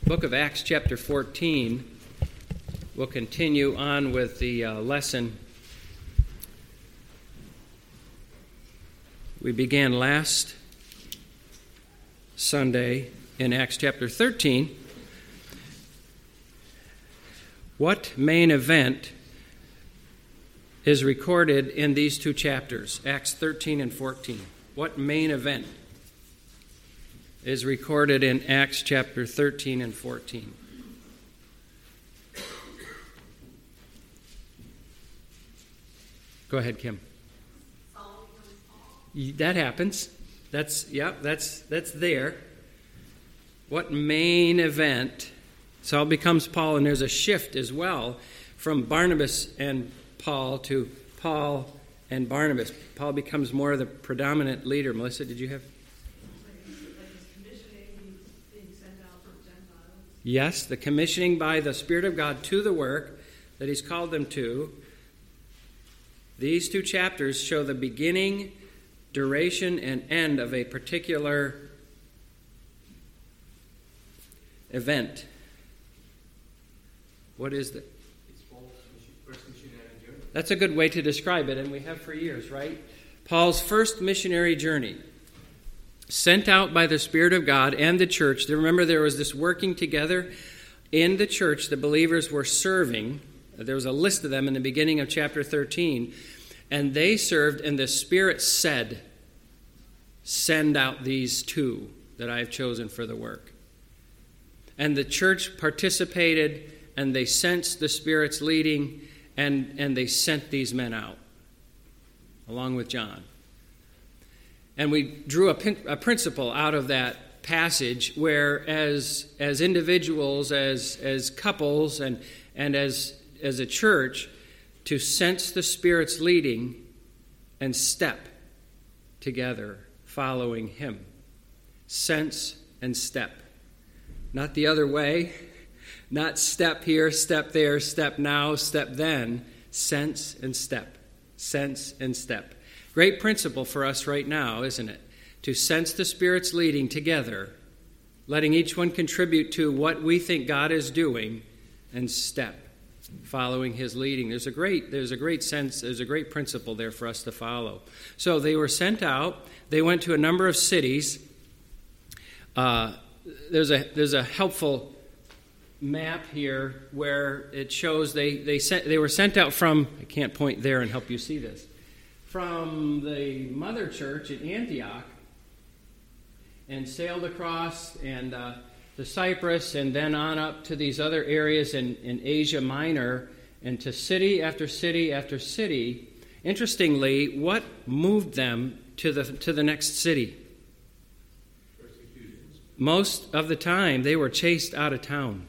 book of Acts chapter 14. We'll continue on with the lesson we began last Sunday in Acts chapter 13. What main event is recorded in these two chapters, Acts 13 and 14? What main event is recorded in Acts chapter 13 and 14? Go ahead, Kim. That happens. That's there. What main event? Saul becomes Paul, and there's a shift as well from Barnabas and Paul to Paul and Barnabas. Paul becomes more of the predominant leader. Melissa, did you have? Yes, the commissioning by the Spirit of God to the work that He's called them to. These two chapters show the beginning, duration, and end of a particular event. What is that? It's Paul's first missionary journey. That's a good way to describe it, and we have for years, right? Paul's first missionary journey. Sent out by the Spirit of God and the church. Remember, there was this working together in the church. The believers were serving. There was a list of them in the beginning of chapter 13. And they served, and the Spirit said, "Send out these two that I have chosen for the work." And the church participated, and they sensed the Spirit's leading, and they sent these men out, along with John. And we drew a principle out of that passage where as individuals, as couples, and as a church, to sense the Spirit's leading and step together following Him. Sense and step. Not the other way. Not step here, step there, step now, step then. Sense and step. Sense and step. Great principle for us right now, isn't it? To sense the Spirit's leading together, letting each one contribute to what we think God is doing, and step, following His leading. There's a great principle there for us to follow. So they were sent out. They went to a number of cities. There's a helpful map here where it shows they were sent out from. I can't point there and help you see this. From the mother church at Antioch, and sailed across and to Cyprus, and then on up to these other areas in Asia Minor, and to city after city after city. Interestingly, what moved them to the next city? Most of the time, they were chased out of town,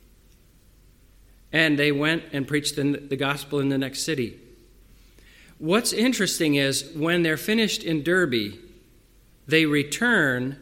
and they went and preached the gospel in the next city. What's interesting is when they're finished in Derbe, they return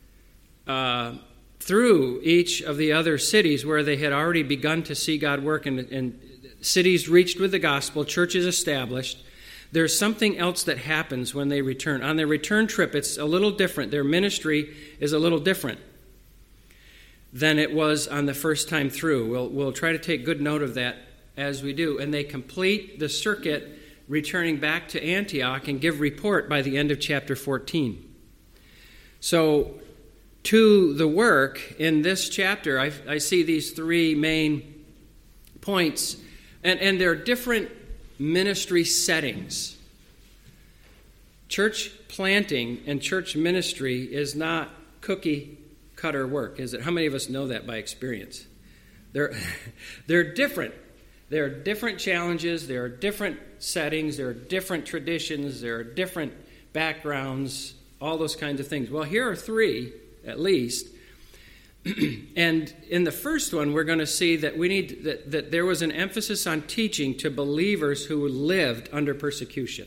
through each of the other cities where they had already begun to see God work, and cities reached with the gospel, churches established. There's something else that happens when they return. On their return trip, it's a little different. Their ministry is a little different than it was on the first time through. We'll try to take good note of that as we do. And they complete the circuit, returning back to Antioch, and give report by the end of chapter 14. So, to the work in this chapter, I see these three main points, and they're different ministry settings. Church planting and church ministry is not cookie-cutter work, is it? How many of us know that by experience? They're different. There are different challenges, there are different settings, there are different traditions, there are different backgrounds, all those kinds of things. Well, here are three, at least. And in the first one, we're going to see that that there was an emphasis on teaching to believers who lived under persecution.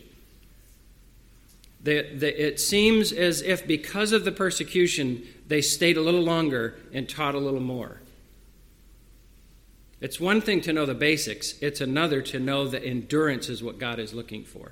It seems as if because of the persecution, they stayed a little longer and taught a little more. It's one thing to know the basics. It's another to know that endurance is what God is looking for.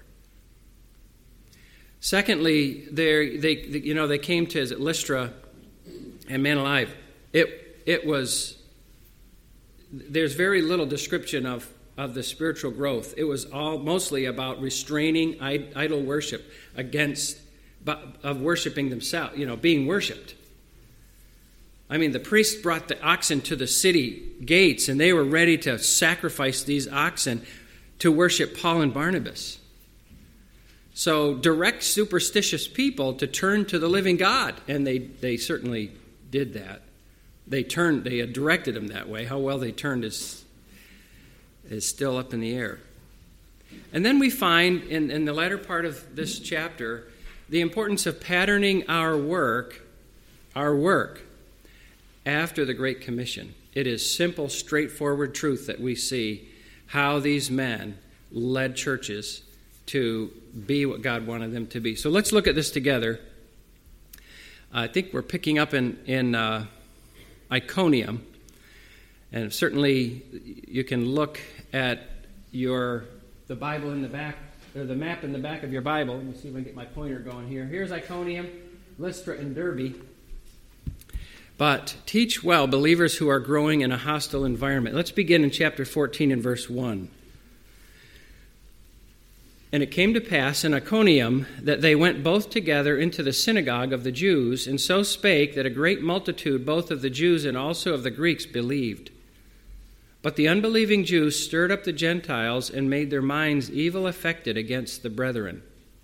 Secondly, they came to Lystra and man alive. it was, there's very little description of the spiritual growth. It was all mostly about restraining idol worship of worshiping themselves, being worshipped. I mean, the priests brought the oxen to the city gates, and they were ready to sacrifice these oxen to worship Paul and Barnabas. So direct superstitious people to turn to the living God, and they certainly did that. They had directed them that way. How well they turned is still up in the air. And then we find in the latter part of this chapter the importance of patterning our work after the Great Commission. It is simple, straightforward truth that we see how these men led churches to be what God wanted them to be. So let's look at this together. I think we're picking up in Iconium, and certainly you can look at the Bible in the back, or the map in the back of your Bible. Let me see if I can get my pointer going here. Here's Iconium, Lystra, and Derbe. But teach well believers who are growing in a hostile environment. Let's begin in chapter 14 and verse 1. And it came to pass in Iconium that they went both together into the synagogue of the Jews, and so spake that a great multitude both of the Jews and also of the Greeks believed. But the unbelieving Jews stirred up the Gentiles and made their minds evil affected against the brethren.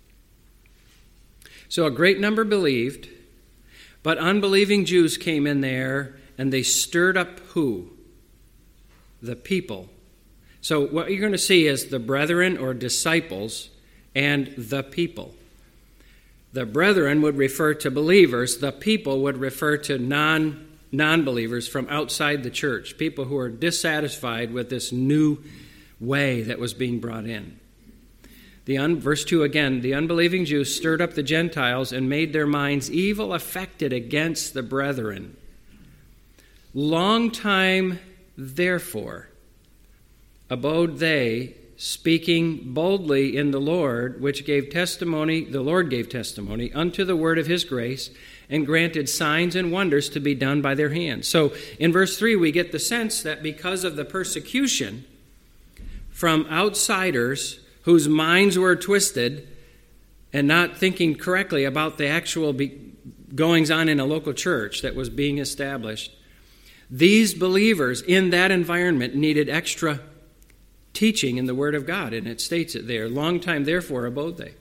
So a great number believed, but unbelieving Jews came in there, and they stirred up who? The people. So what you're going to see is the brethren or disciples and the people. The brethren would refer to believers. The people would refer to non-believers from outside the church, people who are dissatisfied with this new way that was being brought in. Verse 2 again, the unbelieving Jews stirred up the Gentiles and made their minds evil affected against the brethren. Long time, therefore, abode they, speaking boldly in the Lord, which gave testimony, the Lord gave testimony unto the word of his grace, and granted signs and wonders to be done by their hands. So in verse 3, we get the sense that because of the persecution from outsiders whose minds were twisted and not thinking correctly about the actual goings-on in a local church that was being established, these believers in that environment needed extra teaching in the Word of God, and it states it there. Long time, therefore, abode they.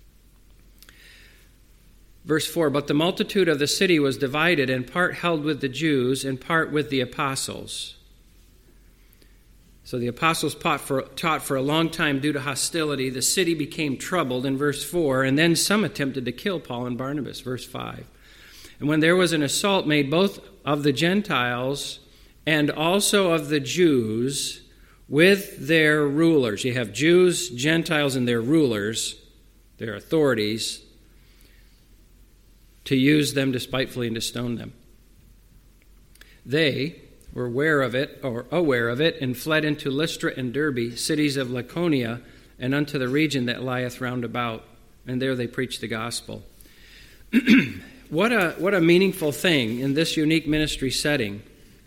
Verse 4, but the multitude of the city was divided, and part held with the Jews, and part with the apostles. So the apostles taught for a long time due to hostility. The city became troubled in verse 4, and then some attempted to kill Paul and Barnabas, verse 5. And when there was an assault made both of the Gentiles and also of the Jews with their rulers. You have Jews, Gentiles, and their rulers, their authorities, to use them despitefully and to stone them. They were aware of it, and fled into Lystra and Derbe, cities of Lycaonia, and unto the region that lieth round about. And there they preached the gospel. What a meaningful thing in this unique ministry setting.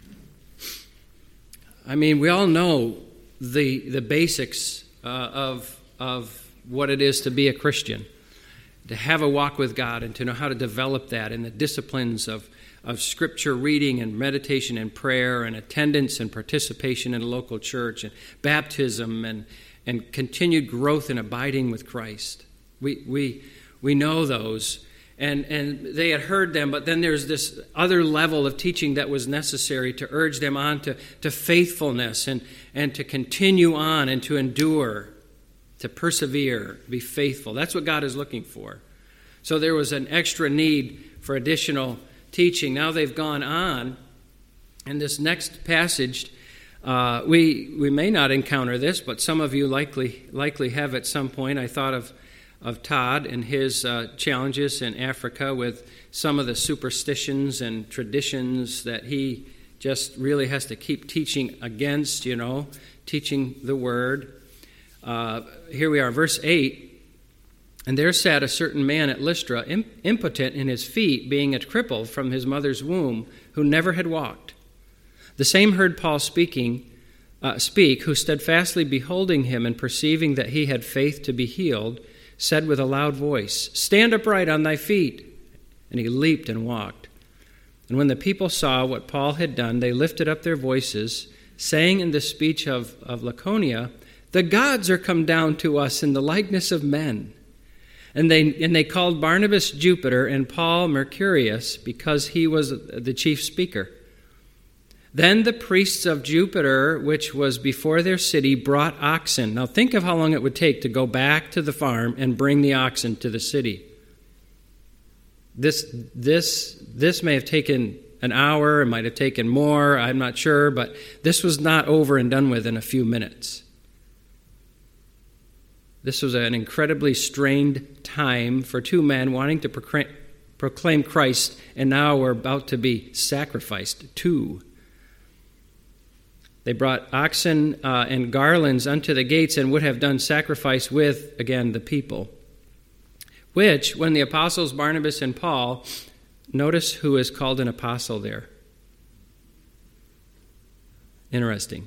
I mean, we all know the basics of what it is to be a Christian, to have a walk with God, and to know how to develop that in the disciplines of Scripture reading and meditation and prayer and attendance and participation in a local church and baptism and continued growth and abiding with Christ. We know those. And they had heard them, but then there's this other level of teaching that was necessary to urge them on to faithfulness and to continue on and to endure, to persevere, be faithful. That's what God is looking for. So there was an extra need for additional teaching. Now they've gone on. In this next passage, we may not encounter this, but some of you likely have at some point. I thought of Todd and his challenges in Africa with some of the superstitions and traditions that he just really has to keep teaching against, teaching the Word. Here we are, verse 8. And there sat a certain man at Lystra, impotent in his feet, being a cripple from his mother's womb, who never had walked. The same heard Paul speak, who steadfastly beholding him and perceiving that he had faith to be healed, said with a loud voice, Stand upright on thy feet. And he leaped and walked. And when the people saw what Paul had done, they lifted up their voices, saying in the speech of Lycaonia, The gods are come down to us in the likeness of men. And they called Barnabas Jupiter and Paul Mercurius, because he was the chief speaker. Then the priests of Jupiter, which was before their city, brought oxen. Now think of how long it would take to go back to the farm and bring the oxen to the city. This may have taken an hour, it might have taken more, I'm not sure, but this was not over and done with in a few minutes. This was an incredibly strained time for two men wanting to proclaim Christ, and now we're about to be sacrificed too. They brought oxen and garlands unto the gates and would have done sacrifice with, again, the people. Which, when the apostles Barnabas and Paul, notice who is called an apostle there. Interesting.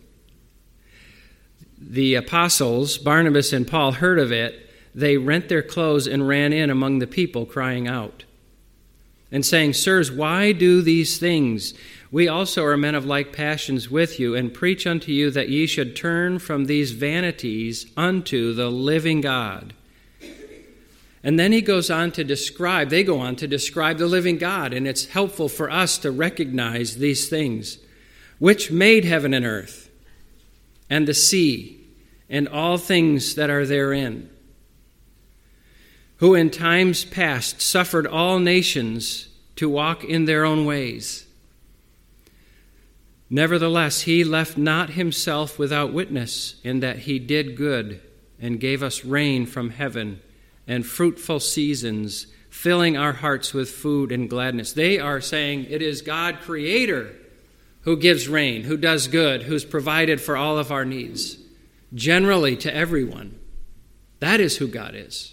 The apostles, Barnabas and Paul, heard of it. They rent their clothes and ran in among the people, crying out and saying, Sirs, why do these things? We also are men of like passions with you, and preach unto you that ye should turn from these vanities unto the living God. And then they go on to describe the living God, and it's helpful for us to recognize these things, which made heaven and earth, and the sea, and all things that are therein, who in times past suffered all nations to walk in their own ways. Nevertheless, he left not himself without witness, in that he did good, and gave us rain from heaven, and fruitful seasons, filling our hearts with food and gladness. They are saying it is God, Creator, who gives rain, who does good, who's provided for all of our needs, generally to everyone. That is who God is.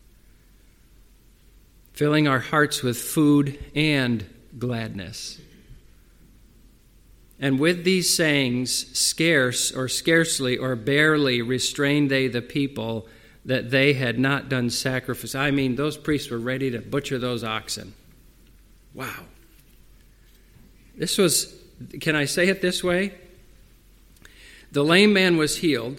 Filling our hearts with food and gladness. And with these sayings, scarce or scarcely or barely restrained they the people, that they had not done sacrifice. I mean, those priests were ready to butcher those oxen. Wow. This was, can I say it this way? The lame man was healed.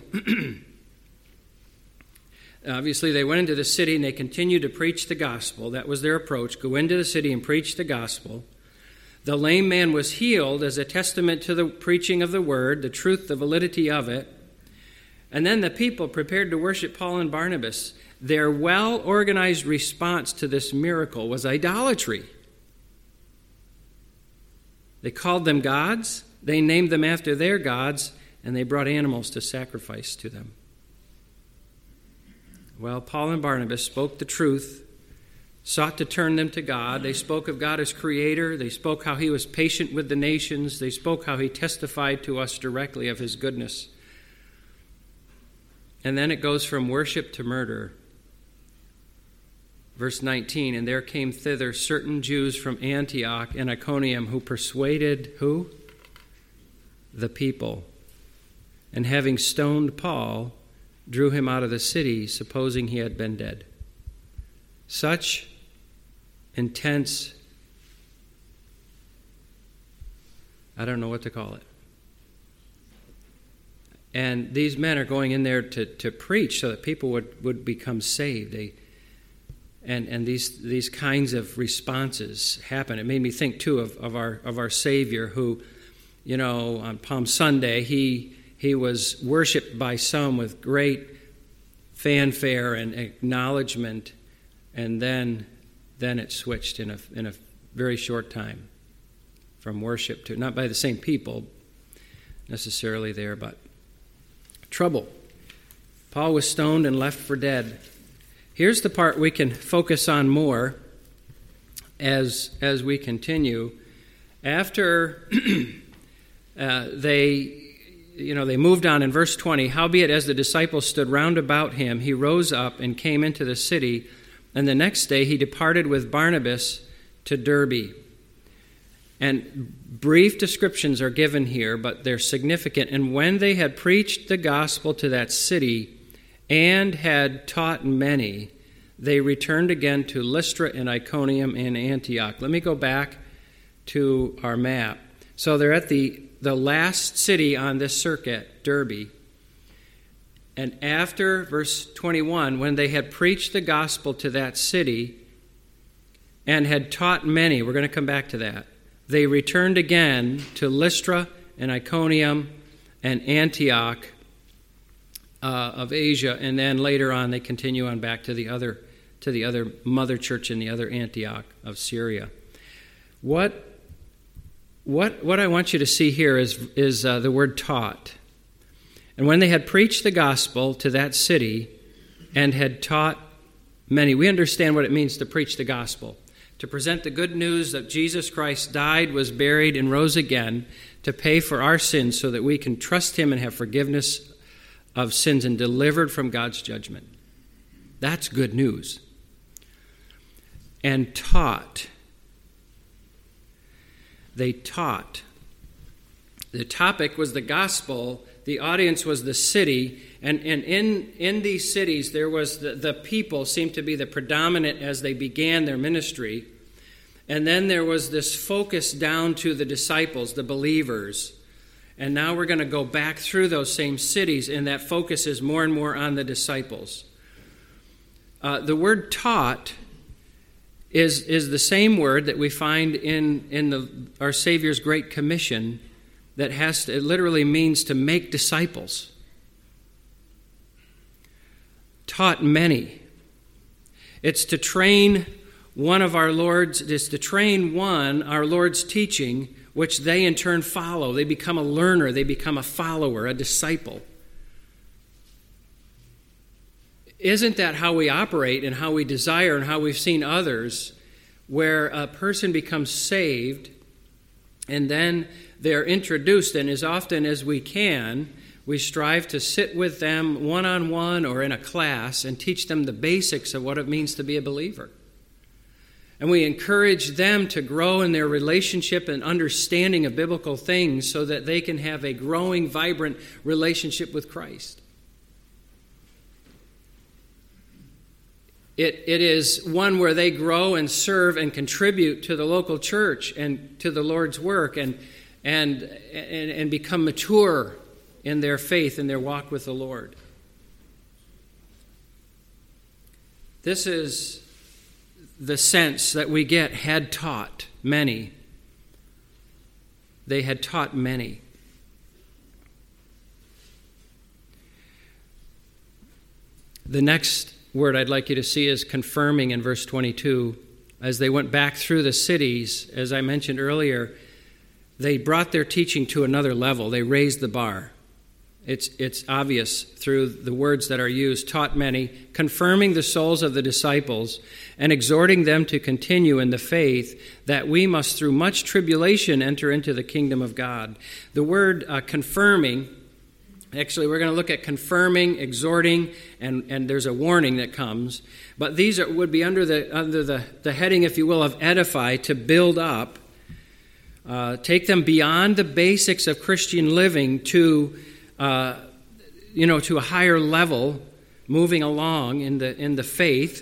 Obviously, they went into the city and they continued to preach the gospel. That was their approach. Go into the city and preach the gospel. The lame man was healed as a testament to the preaching of the word, the truth, the validity of it. And then the people prepared to worship Paul and Barnabas. Their well-organized response to this miracle was idolatry. They called them gods, they named them after their gods, and they brought animals to sacrifice to them. Well, Paul and Barnabas spoke the truth, sought to turn them to God. They spoke of God as Creator. They spoke how He was patient with the nations. They spoke how He testified to us directly of His goodness. And then it goes from worship to murder. Verse 19, and there came thither certain Jews from Antioch and Iconium who persuaded who? The people. And having stoned Paul, drew him out of the city, supposing he had been dead. Such intense, I don't know what to call it. And these men are going in there to preach so that people would become saved. And these kinds of responses happen. It made me think too of our Savior, who, on Palm Sunday he was worshipped by some with great fanfare and acknowledgement, and then it switched in a very short time from worship to, not by the same people necessarily there, but trouble. Paul was stoned and left for dead. Here's the part we can focus on more as we continue. After they moved on in verse 20, howbeit as the disciples stood round about him, he rose up and came into the city, and the next day he departed with Barnabas to Derbe. And brief descriptions are given here, but they're significant. And when they had preached the gospel to that city and had taught many, they returned again to Lystra and Iconium and Antioch. Let me go back to our map. So they're at the last city on this circuit, Derbe. And after verse 21, when they had preached the gospel to that city and had taught many, we're going to come back to that, they returned again to Lystra and Iconium and Antioch of Asia, and then later on they continue on back to the other mother church in the other Antioch of Syria. What I want you to see here is the word taught. And when they had preached the gospel to that city and had taught many, we understand what it means to preach the gospel. To present the good news that Jesus Christ died, was buried, and rose again to pay for our sins so that we can trust him and have forgiveness of sins and delivered from God's judgment. That's good news. And taught. They taught. The topic was the gospel. The audience was the city. And in these cities, there was the people seemed to be the predominant as they began their ministry. And then there was this focus down to the disciples, the believers. And now we're going to go back through those same cities, and that focus is more and more on the disciples. The word taught is the same word that we find in our Savior's Great Commission that it literally means to make disciples. Taught many. It's to train our Lord's teaching, which they in turn follow. They become a learner, they become a follower, a disciple. Isn't that how we operate and how we desire and how we've seen others, where a person becomes saved and then they're introduced, and as often as we can, we strive to sit with them one-on-one or in a class and teach them the basics of what it means to be a believer. And we encourage them to grow in their relationship and understanding of biblical things so that they can have a growing, vibrant relationship with Christ. It is one where they grow and serve and contribute to the local church and to the Lord's work and become mature in their faith and their walk with the Lord. This is the sense that we get, had taught many. They had taught many. The next word I'd like you to see is confirming in verse 22. As they went back through the cities, as I mentioned earlier, they brought their teaching to another level. They raised the bar. It's obvious through the words that are used. Taught many, confirming the souls of the disciples, and exhorting them to continue in the faith, that we must through much tribulation enter into the kingdom of God. The word confirming, actually we're going to look at confirming, exhorting, and there's a warning that comes. But these would be under the heading, if you will, of edify, to build up. Take them beyond the basics of Christian living to a higher level, moving along in the faith.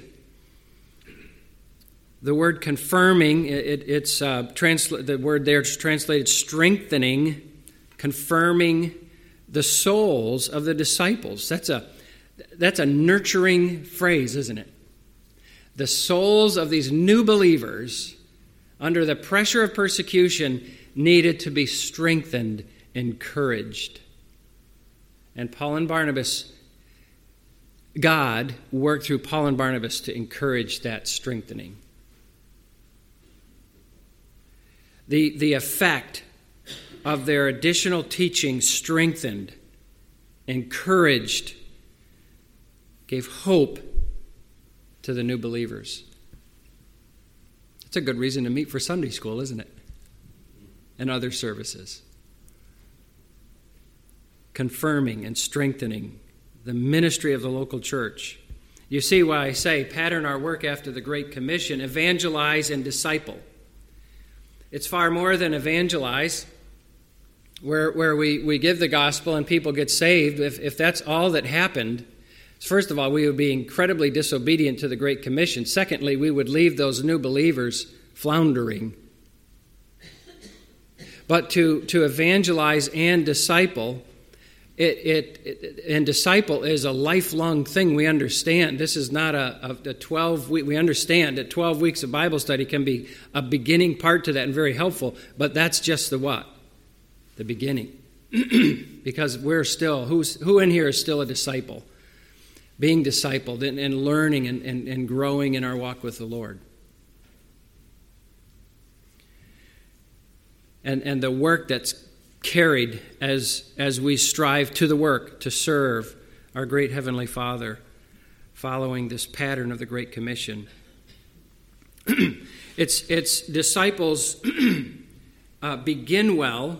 The word confirming, the word there is translated strengthening, confirming the souls of the disciples. That's a nurturing phrase, isn't it? The souls of these new believers, under the pressure of persecution, needed to be strengthened, encouraged. And Paul and Barnabas, God worked through Paul and Barnabas to encourage that strengthening. The effect of their additional teaching strengthened, encouraged, gave hope to the new believers. It's a good reason to meet for Sunday school, isn't it? And other services. Confirming and strengthening the ministry of the local church. You see why I say pattern our work after the Great Commission, evangelize and disciple. It's far more than evangelize, where we give the gospel and people get saved. If that's all that happened, first of all, we would be incredibly disobedient to the Great Commission. Secondly, we would leave those new believers floundering. But to evangelize and disciple, and disciple is a lifelong thing. We understand this is not a 12-week. We understand that 12 weeks of Bible study can be a beginning part to that and very helpful. But that's just the what? The beginning. Because we're still, who in here is still a disciple? Being discipled and learning and growing in our walk with the Lord. And the work that's carried as we strive to the work to serve our great Heavenly Father, following this pattern of the Great Commission. It's disciples begin well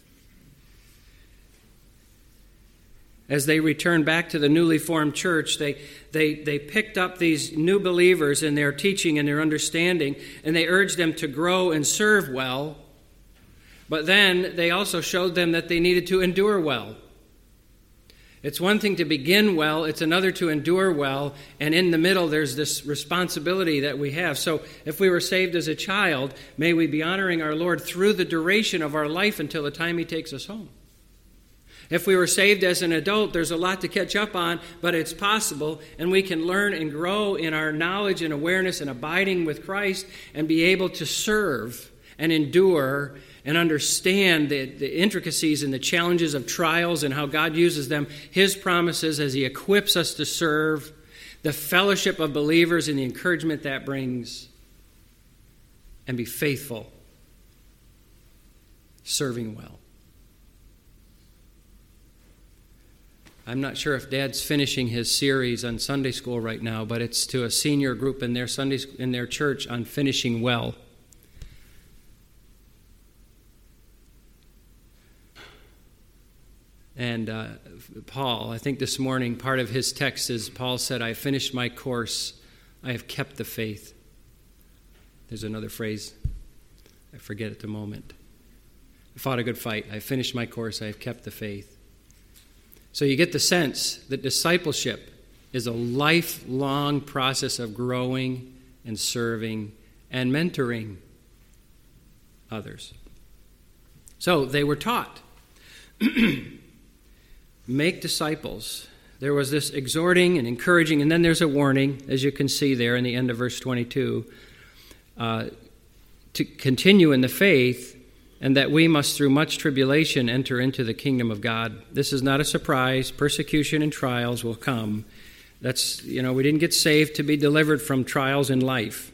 as they return back to the newly formed church. They picked up these new believers in their teaching and their understanding, and they urged them to grow and serve well. But then they also showed them that they needed to endure well. It's one thing to begin well, it's another to endure well, and in the middle there's this responsibility that we have. So if we were saved as a child, may we be honoring our Lord through the duration of our life until the time He takes us home. If we were saved as an adult, there's a lot to catch up on, but it's possible, and we can learn and grow in our knowledge and awareness and abiding with Christ and be able to serve and endure and understand the intricacies and the challenges of trials and how God uses them, His promises as He equips us to serve, the fellowship of believers and the encouragement that brings, and be faithful, serving well. I'm not sure if Dad's finishing his series on Sunday school right now, but it's to a senior group in their church on finishing well. And Paul, I think this morning, part of his text is Paul said, I finished my course, I have kept the faith. There's another phrase, I forget at the moment. I fought a good fight, I finished my course, I have kept the faith. So you get the sense that discipleship is a lifelong process of growing and serving and mentoring others. So they were taught. Make disciples. There was this exhorting and encouraging, and then there's a warning, as you can see there in the end of verse 22, to continue in the faith, and that we must through much tribulation enter into the kingdom of God. This is not a surprise. Persecution and trials will come. That's, we didn't get saved to be delivered from trials in life.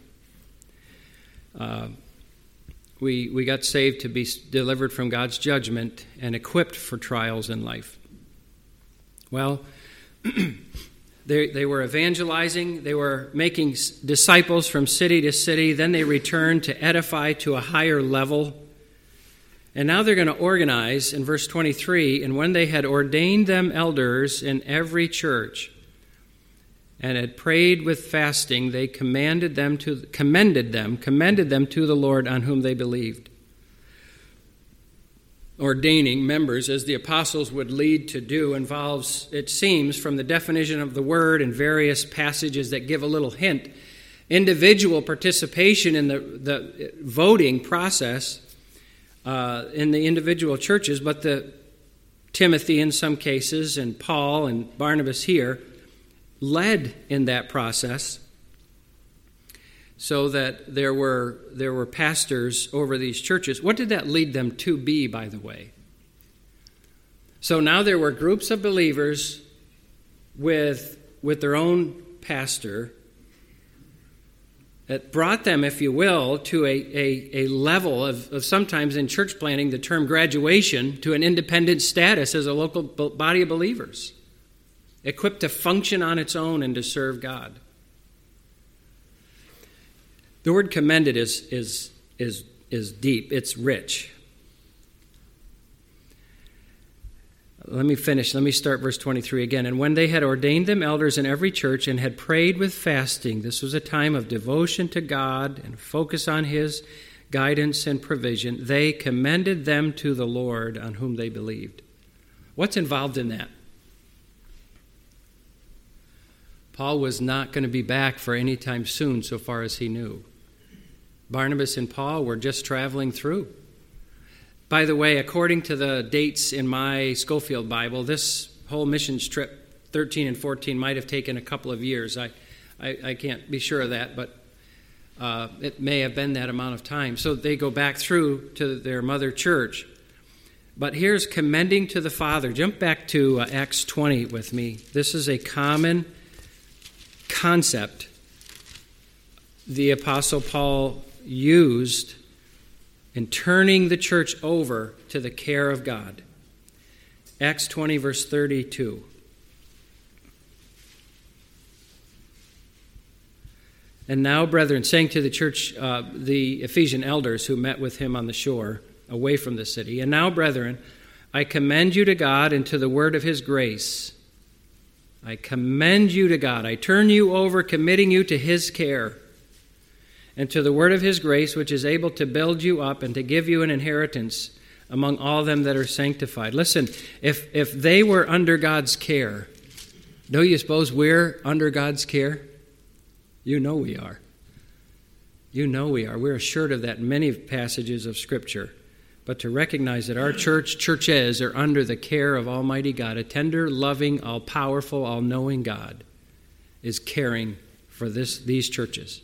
We got saved to be delivered from God's judgment and equipped for trials in life. Well, they were evangelizing. They were making disciples from city to city. Then they returned to edify to a higher level. And now they're going to organize in verse 23, and when they had ordained them elders in every church and had prayed with fasting, they commended them to the Lord on whom they believed. Ordaining members, as the apostles would lead to do, involves, it seems, from the definition of the word and various passages that give a little hint, individual participation in the voting process in the individual churches, but Timothy in some cases and Paul and Barnabas here led in that process so that there were pastors over these churches. What did that lead them to be, by the way? So now there were groups of believers with their own pastor that brought them, if you will, to a level of sometimes in church planning, the term graduation, to an independent status as a local body of believers, equipped to function on its own and to serve God. The word commended is deep. It's rich. Let me finish. Let me start verse 23 again. And when they had ordained them elders in every church and had prayed with fasting, this was a time of devotion to God and focus on His guidance, and provision. They commended them to the Lord on whom they believed. What's involved in that? Paul was not going to be back for any time soon, so far as he knew. Barnabas and Paul were just traveling through. By the way, according to the dates in my Schofield Bible, this whole missions trip, 13 and 14, might have taken a couple of years. I can't be sure of that, but it may have been that amount of time. So they go back through to their mother church. But here's commending to the Father. Jump back to Acts 20 with me. This is a common concept the Apostle Paul used in turning the church over to the care of God. Acts 20, verse 32. And now, brethren, saying to the church, the Ephesian elders who met with him on the shore, away from the city, and now, brethren, I commend you to God and to the word of his grace. I commend you to God. I turn you over, committing you to his care, and to the word of his grace, which is able to build you up and to give you an inheritance among all them that are sanctified. Listen, if they were under God's care, don't you suppose we're under God's care? You know we are. You know we are. We're assured of that in many passages of Scripture. But to recognize that our churches are under the care of Almighty God, a tender, loving, all-powerful, all-knowing God is caring for these churches.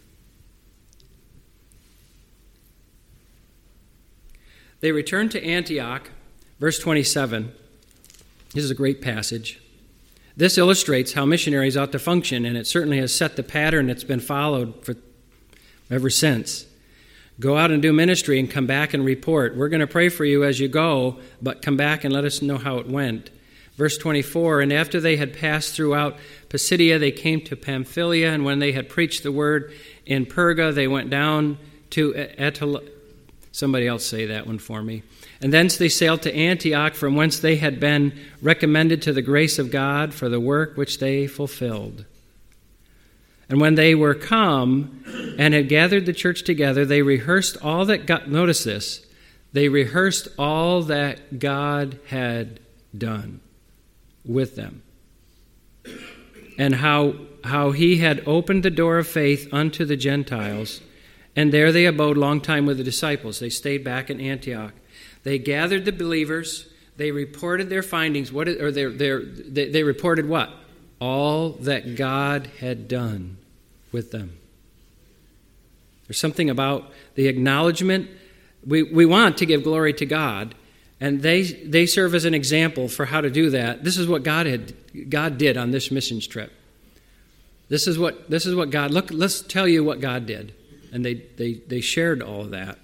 They returned to Antioch, verse 27. This is a great passage. This illustrates how missionaries ought to function, and it certainly has set the pattern that's been followed ever since. Go out and do ministry and come back and report. We're going to pray for you as you go, but come back and let us know how it went. Verse 24, and after they had passed throughout Pisidia, they came to Pamphylia, and when they had preached the word in Perga, they went down to Somebody else say that one for me. And thence they sailed to Antioch, from whence they had been recommended to the grace of God for the work which they fulfilled. And when they were come and had gathered the church together, they rehearsed all that God, notice this, they rehearsed all that God had done with them. And how he had opened the door of faith unto the Gentiles. And there they abode long time with the disciples. They stayed back in Antioch. They gathered the believers. They reported their findings. They reported what? All that God had done with them. There's something about the acknowledgement. We want to give glory to God, and they serve as an example for how to do that. This is what God did on this missions trip. This is what God. Look, let's tell you what God did. And they shared all of that.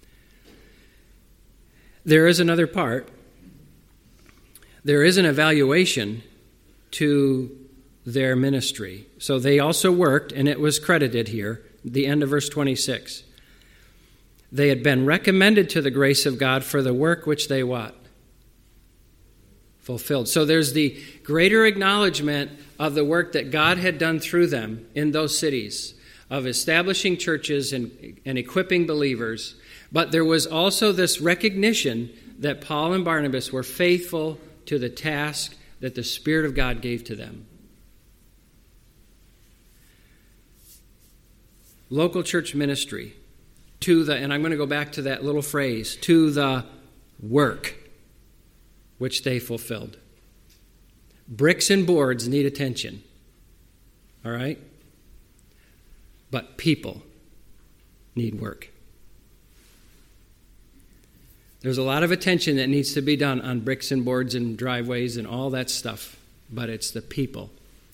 There is another part. There is an evaluation to their ministry. So they also worked, and it was credited here, the end of verse 26. They had been recommended to the grace of God for the work which they what? Fulfilled. So there's the greater acknowledgement of the work that God had done through them in those cities, of establishing churches and equipping believers. But there was also this recognition that Paul and Barnabas were faithful to the task that the Spirit of God gave to them. Local church ministry, and I'm going to go back to that little phrase, to the work which they fulfilled. Bricks and boards need attention. All right? But people need work. There's a lot of attention that needs to be done on bricks and boards and driveways and all that stuff, but it's the people,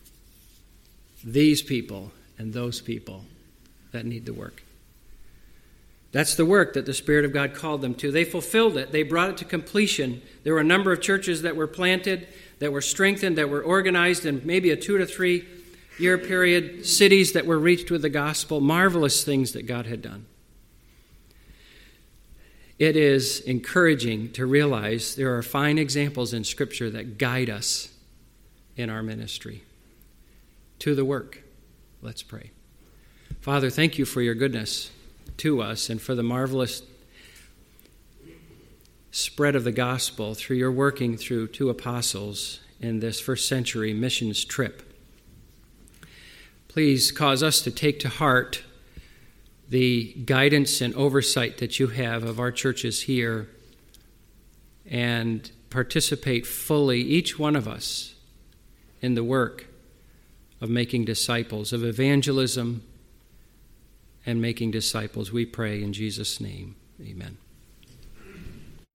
these people and those people that need the work. That's the work that the Spirit of God called them to. They fulfilled it. They brought it to completion. There were a number of churches that were planted, that were strengthened, that were organized in maybe a 2 to 3 year period, cities that were reached with the gospel, marvelous things that God had done. It is encouraging to realize there are fine examples in Scripture that guide us in our ministry. To the work, let's pray. Father, thank you for your goodness. to us and for the marvelous spread of the gospel through your working through two apostles in this first century missions trip. Please cause us to take to heart the guidance and oversight that you have of our churches here and participate fully, each one of us, in the work of making disciples, of evangelism and making disciples. We pray in Jesus' name. Amen.